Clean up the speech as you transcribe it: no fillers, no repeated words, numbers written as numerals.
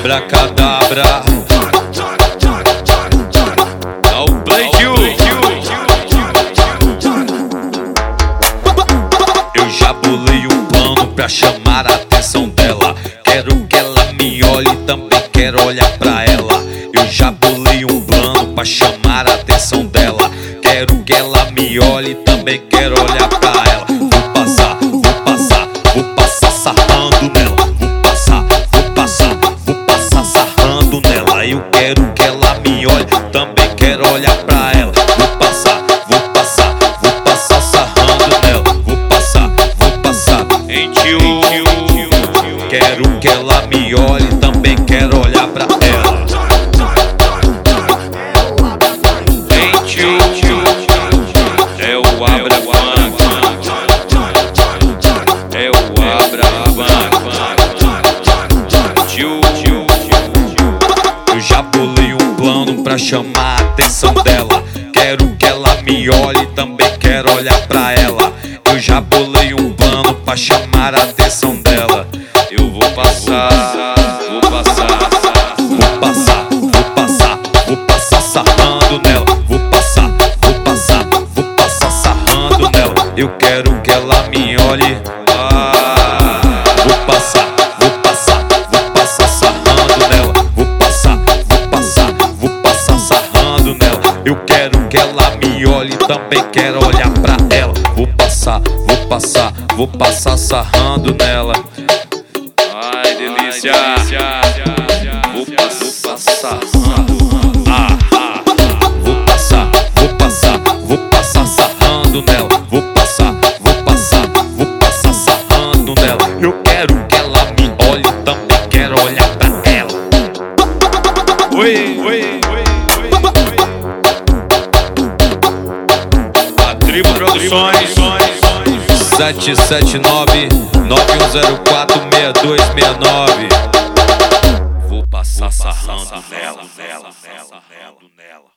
Abracadabra. Dá o play kill. Eu já bolei um plano pra chamar a atenção dela. Quero que ela me olhe, também quero olhar pra ela. Eu já bolei um plano pra chamar a atenção dela. Quero que ela me olhe, também quero olhar pra ela. Vou passar sarrando nela. Vou passar sarrando nela. Eu quero que ela me olhe, também quero olhar pra ela. Vou passar sarrando nela. Vou passar em tio. Quero que ela me olhe, também quero olhar pra ela. Em tio, é o Abravanca. É o Abravanca. Tio, eu já bolei um plano pra chamar a atenção dela. Quero que ela me olhe, também quero olhar pra ela. Eu já bolei um plano pra chamar a atenção dela. Eu vou passar sarrando nela. Vou passar sarrando nela. Eu quero que ela me olhe. Vou passar sarrando nela. Vou passar sarrando nela. Eu quero que ela me olhe, também quero olhar pra ela. Vou passar sarrando nela. Ai, delícia. Vou passar sarrando. Vou passar sarrando nela. Vou passar sarrando nela. Eu quero que ela me olhe, também quero olhar pra ela. Oi. A Tribo Produções 779-9104-6269. Vou passar sarrando nela.